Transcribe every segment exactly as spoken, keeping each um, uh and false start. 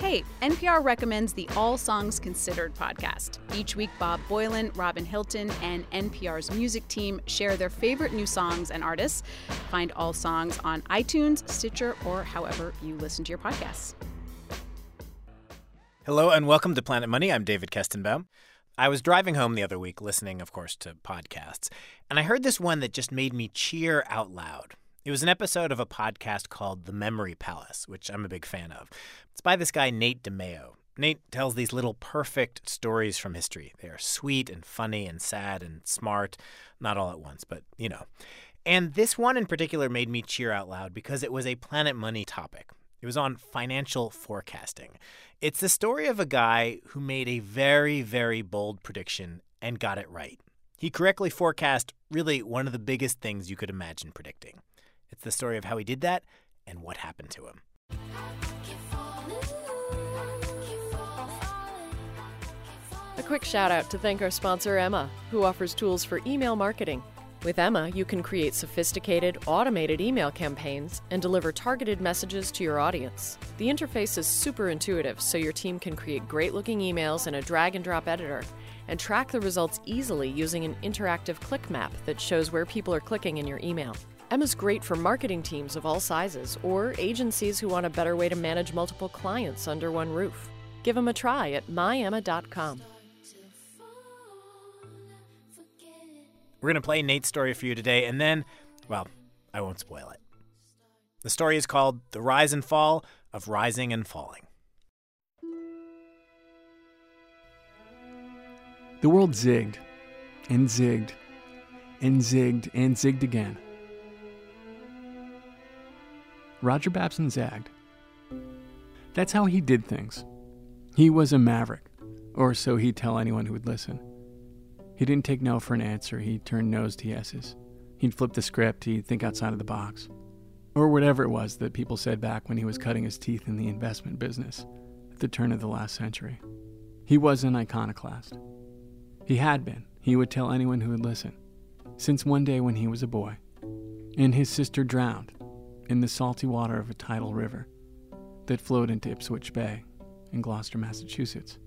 Hey, N P R recommends the All Songs Considered podcast. Each week, Bob Boilen, Robin Hilton, and N P R's music team share their favorite new songs and artists. Find All Songs on iTunes, Stitcher, or however you listen to your podcasts. Hello and welcome to Planet Money. I'm David Kestenbaum. I was driving home the other week listening, of course, to podcasts, and I heard this one that just made me cheer out loud. It was an episode of a podcast called The Memory Palace, which I'm a big fan of. It's by this guy, Nate DeMeo. Nate tells these little perfect stories from history. They are sweet and funny and sad and smart, not all at once, but, you know. And this one in particular made me cheer out loud because it was a Planet Money topic. It was on financial forecasting. It's the story of a guy who made a very, very bold prediction and got it right. He correctly forecast really one of the biggest things you could imagine predicting. It's the story of how he did that and what happened to him. A quick shout out to thank our sponsor, Emma, who offers tools for email marketing. With Emma, you can create sophisticated, automated email campaigns and deliver targeted messages to your audience. The interface is super intuitive, so your team can create great-looking emails in a drag-and-drop editor and track the results easily using an interactive click map that shows where people are clicking in your email. Emma's great for marketing teams of all sizes or agencies who want a better way to manage multiple clients under one roof. Give them a try at my emma dot com. We're going to play Nate's story for you today, and then, well, I won't spoil it. The story is called The Rise and Fall of Rising and Falling. The world zigged, and zigged, and zigged, and zigged again. Roger Babson zagged. That's how he did things. He was a maverick, or so he'd tell anyone who would listen. He didn't take no for an answer. He turned no's to yeses. He'd flip the script. He'd think outside of the box. Or whatever it was that people said back when he was cutting his teeth in the investment business at the turn of the last century. He was an iconoclast. He had been. He would tell anyone who would listen. Since one day when he was a boy, and his sister drowned in the salty water of a tidal river that flowed into Ipswich Bay in Gloucester, Massachusetts.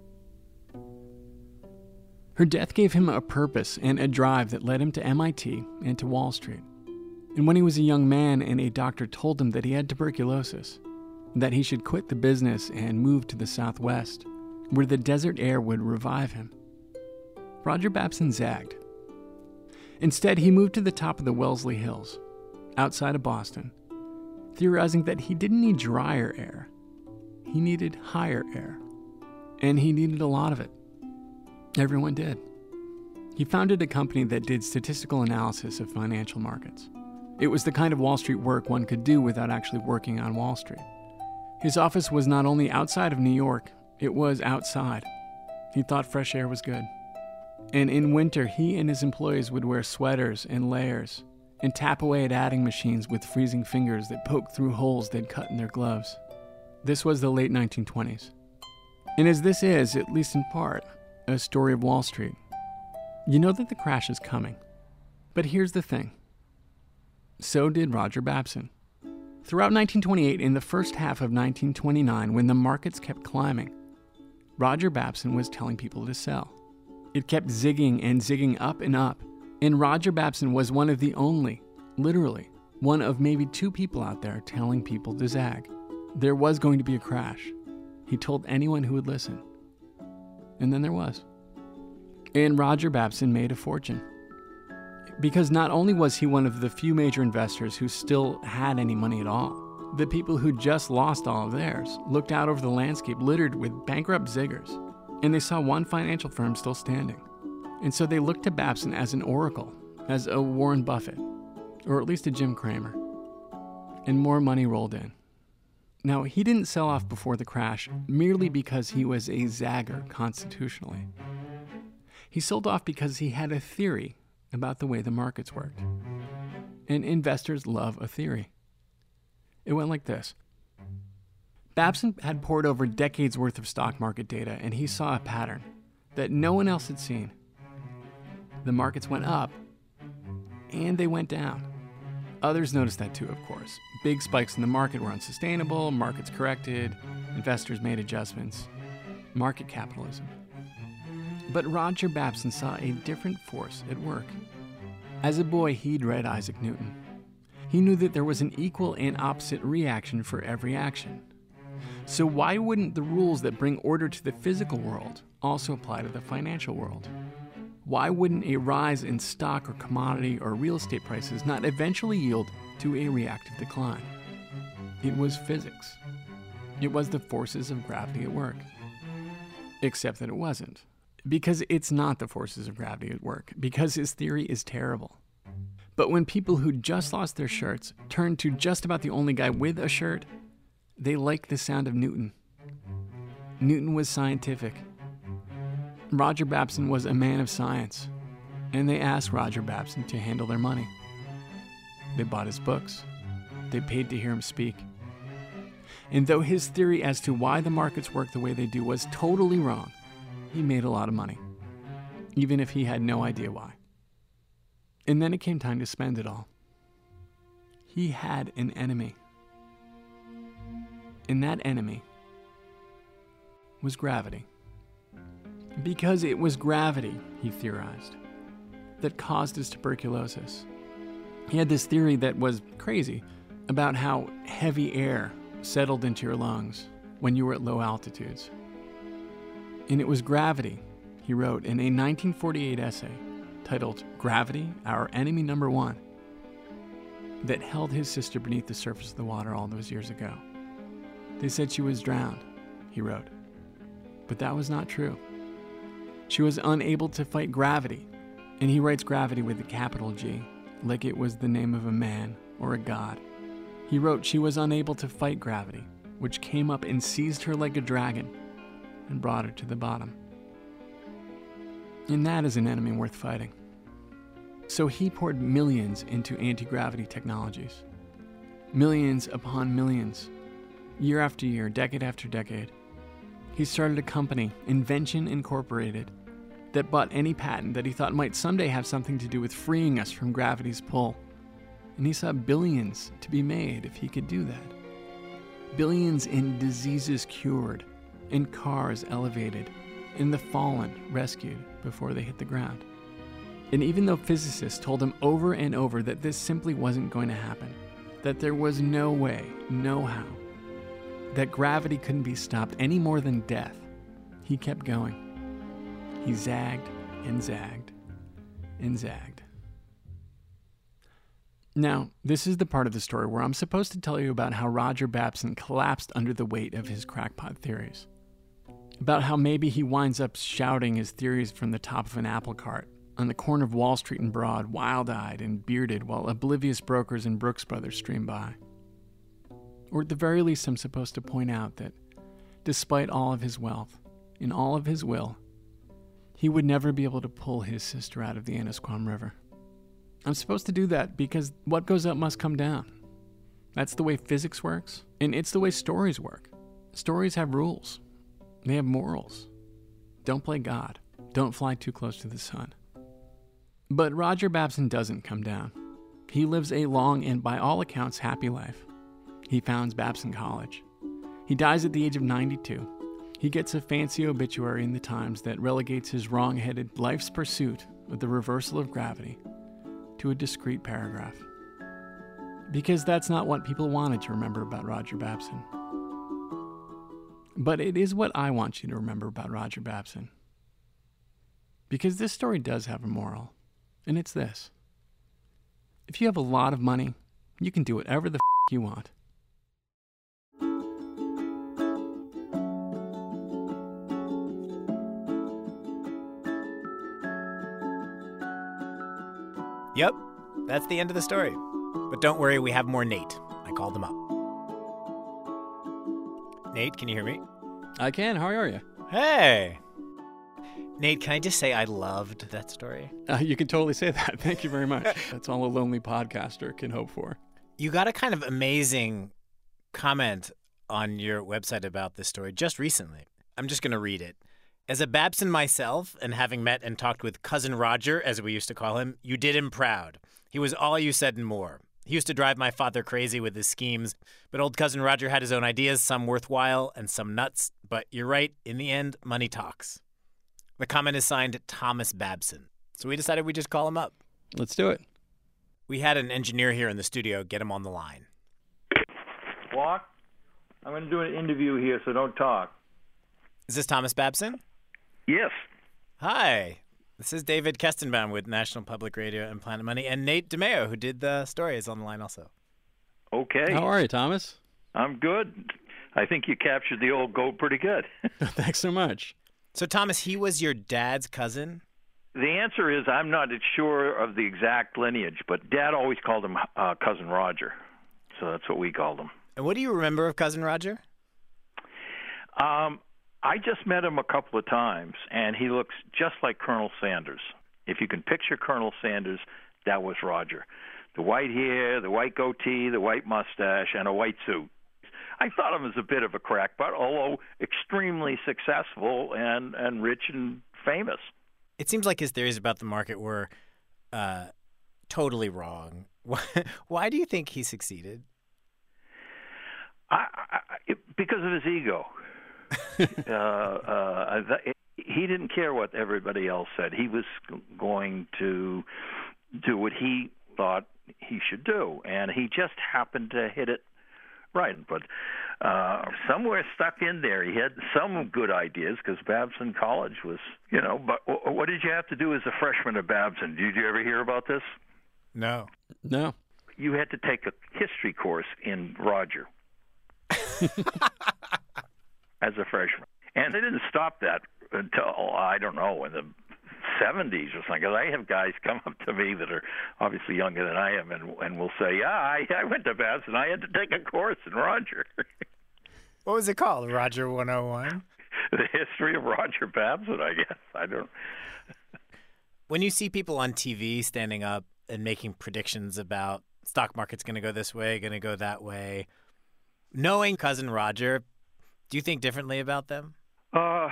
Her death gave him a purpose and a drive that led him to M I T and to Wall Street. And when he was a young man and a doctor told him that he had tuberculosis, that he should quit the business and move to the Southwest, where the desert air would revive him, Roger Babson zagged. Instead, he moved to the top of the Wellesley Hills, outside of Boston, theorizing that he didn't need drier air. He needed higher air. And he needed a lot of it. Everyone did. He founded a company that did statistical analysis of financial markets. It was the kind of Wall Street work one could do without actually working on Wall Street. His office was not only outside of New York, it was outside. He thought fresh air was good. And in winter, he and his employees would wear sweaters and layers and tap away at adding machines with freezing fingers that poked through holes they'd cut in their gloves. This was the late nineteen twenties. And as this is, at least in part, a story of Wall Street, you know that the crash is coming. But here's the thing. So did Roger Babson. Throughout nineteen twenty-eight and the first half of nineteen twenty-nine, when the markets kept climbing, Roger Babson was telling people to sell. It kept zigging and zigging up and up. And Roger Babson was one of the only, literally, one of maybe two people out there telling people to zag. There was going to be a crash. He told anyone who would listen. And then there was. And Roger Babson made a fortune. Because not only was he one of the few major investors who still had any money at all, the people who just lost all of theirs looked out over the landscape littered with bankrupt ziggers, and they saw one financial firm still standing. And so they looked to Babson as an oracle, as a Warren Buffett, or at least a Jim Cramer. And more money rolled in. Now, he didn't sell off before the crash merely because he was a zagger constitutionally. He sold off because he had a theory about the way the markets worked. And investors love a theory. It went like this. Babson had pored over decades worth of stock market data, and he saw a pattern that no one else had seen. The markets went up, and they went down. Others noticed that too, of course. Big spikes in the market were unsustainable, markets corrected, Investors made adjustments. Market capitalism. But Roger Babson saw a different force at work. As a boy, he'd read Isaac Newton. He knew that there was an equal and opposite reaction for every action. So why wouldn't the rules that bring order to the physical world also apply to the financial world? Why wouldn't a rise in stock or commodity or real estate prices not eventually yield to a reactive decline? It was physics. It was the forces of gravity at work. Except that it wasn't. Because it's not the forces of gravity at work. Because his theory is terrible. But when people who just lost their shirts turned to just about the only guy with a shirt, they liked the sound of Newton. Newton was scientific. Roger Babson was a man of science. And they asked Roger Babson to handle their money. They bought his books. They paid to hear him speak. And though his theory as to why the markets work the way they do was totally wrong, he made a lot of money, even if he had no idea why. And then it came time to spend it all. He had an enemy. And that enemy was gravity. Because it was gravity, he theorized, that caused his tuberculosis. He had this theory that was crazy about how heavy air settled into your lungs when you were at low altitudes. And it was gravity, he wrote in a nineteen forty-eight essay titled Gravity, Our Enemy Number One, that held his sister beneath the surface of the water all those years ago. They said she was drowned, he wrote. But that was not true. She was unable to fight gravity, and he writes gravity with a capital G, like it was the name of a man or a god. He wrote she was unable to fight gravity, which came up and seized her like a dragon and brought her to the bottom. And that is an enemy worth fighting. So he poured millions into anti-gravity technologies. Millions upon millions. Year after year, decade after decade. He started a company, Invention Incorporated, that bought any patent that he thought might someday have something to do with freeing us from gravity's pull. And he saw billions to be made if he could do that. Billions in diseases cured, in cars elevated, in the fallen rescued before they hit the ground. And even though physicists told him over and over that this simply wasn't going to happen, that there was no way, no how, that gravity couldn't be stopped any more than death, he kept going. He zagged and zagged and zagged. Now, this is the part of the story where I'm supposed to tell you about how Roger Babson collapsed under the weight of his crackpot theories. About how maybe he winds up shouting his theories from the top of an apple cart on the corner of Wall Street and Broad, wild-eyed and bearded, while oblivious brokers and Brooks Brothers stream by. Or at the very least, I'm supposed to point out that despite all of his wealth, in all of his will, he would never be able to pull his sister out of the Annisquam River. I'm supposed to do that because what goes up must come down. That's the way physics works, and it's the way stories work. Stories have rules. They have morals. Don't play God. Don't fly too close to the sun. But Roger Babson doesn't come down. He lives a long and, by all accounts, happy life. He founds Babson College. He dies at the age of ninety-two. He gets a fancy obituary in the Times that relegates his wrong-headed life's pursuit of the reversal of gravity to a discreet paragraph. Because that's not what people wanted to remember about Roger Babson. But it is what I want you to remember about Roger Babson. Because this story does have a moral, and it's this. If you have a lot of money, you can do whatever the f*** you want. Yep, that's the end of the story. But don't worry, we have more Nate. I called him up. Nate, can you hear me? I can. How are you? Hey! Nate, can I just say I loved that story? Uh, you can totally say that. Thank you very much. That's all a lonely podcaster can hope for. You got a kind of amazing comment on your website about this story just recently. I'm just going to read it. As a Babson myself, and having met and talked with Cousin Roger, as we used to call him, you did him proud. He was all you said and more. He used to drive my father crazy with his schemes, but old cousin Roger had his own ideas, some worthwhile and some nuts. But you're right, in the end, money talks. The comment is signed Thomas Babson, so we decided we'd just call him up. Let's do it. We had an engineer here in the studio. Get him on the line. Walk. I'm going to do an interview here, so don't talk. Is this Thomas Babson? Yes. Hi. This is David Kestenbaum with National Public Radio and Planet Money, and Nate DeMeo, who did the story, is on the line also. Okay. How are you, Thomas? I'm good. I think you captured the old goat pretty good. Thanks so much. So, Thomas, he was your dad's cousin? The answer is I'm not sure of the exact lineage, but Dad always called him uh, Cousin Roger, so that's what we called him. And what do you remember of Cousin Roger? Um, I just met him a couple of times, and he looks just like Colonel Sanders. If you can picture Colonel Sanders, that was Roger. The white hair, the white goatee, the white mustache, and a white suit. I thought him as a bit of a crackpot, although extremely successful and, and rich and famous. It seems like his theories about the market were uh, totally wrong. Why, why do you think he succeeded? I, I, it, because of his ego. uh, uh, th- he didn't care what everybody else said. He was going to do what he thought he should do, and he just happened to hit it right. But uh, somewhere stuck in there, he had some good ideas because Babson College was, you know. But w- what did you have to do as a freshman at Babson? Did you ever hear about this? No. No. You had to take a history course in Roger. As a freshman. And they didn't stop that until, I don't know, in the seventies or something. Because I have guys come up to me that are obviously younger than I am and, and will say, yeah, I, I went to Babson. I had to take a course in Roger. What was it called? Roger one oh one? The history of Roger Babson, I guess. I don't. When you see people on T V standing up and making predictions about stock market's going to go this way, going to go that way, knowing Cousin Roger, do you think differently about them? Uh,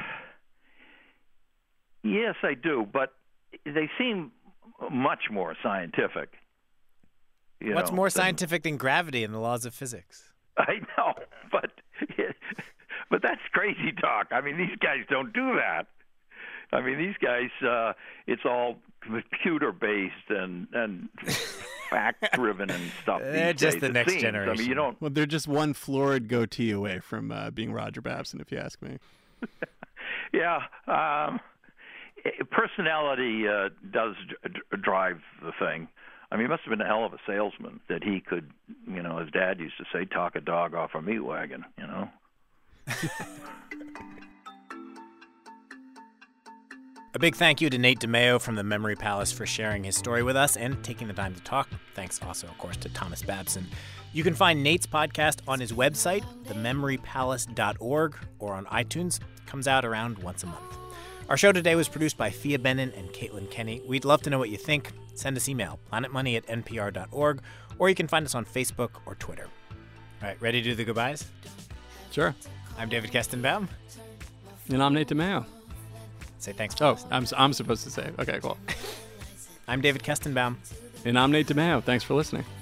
yes, I do, but they seem much more scientific. You What's know, more than, scientific than gravity and the laws of physics? I know, but but that's crazy talk. I mean, these guys don't do that. I mean, these guys, uh, it's all computer-based and, and fact-driven and stuff. They're these just days, the it next seems. generation. I mean, you don't. Well, they're just one florid goatee away from uh, being Roger Babson, if you ask me. Yeah. Um, personality uh, does d- drive the thing. I mean, he must have been a hell of a salesman that he could, you know, as Dad used to say, talk a dog off a meat wagon, you know. A big thank you to Nate DeMeo from the Memory Palace for sharing his story with us and taking the time to talk. Thanks also, of course, to Thomas Babson. You can find Nate's podcast on his website, the memory palace dot org, or on iTunes. It comes out around once a month. Our show today was produced by Fia Benin and Caitlin Kenny. We'd love to know what you think. Send us email, planetmoney at n p r dot org, or you can find us on Facebook or Twitter. All right, ready to do the goodbyes? Sure. I'm David Kestenbaum. And I'm Nate DeMeo. Say thanks for Oh, listening. I'm, I'm supposed to say. Okay, cool. I'm David Kestenbaum. And I'm Nate DeMeo. Thanks for listening.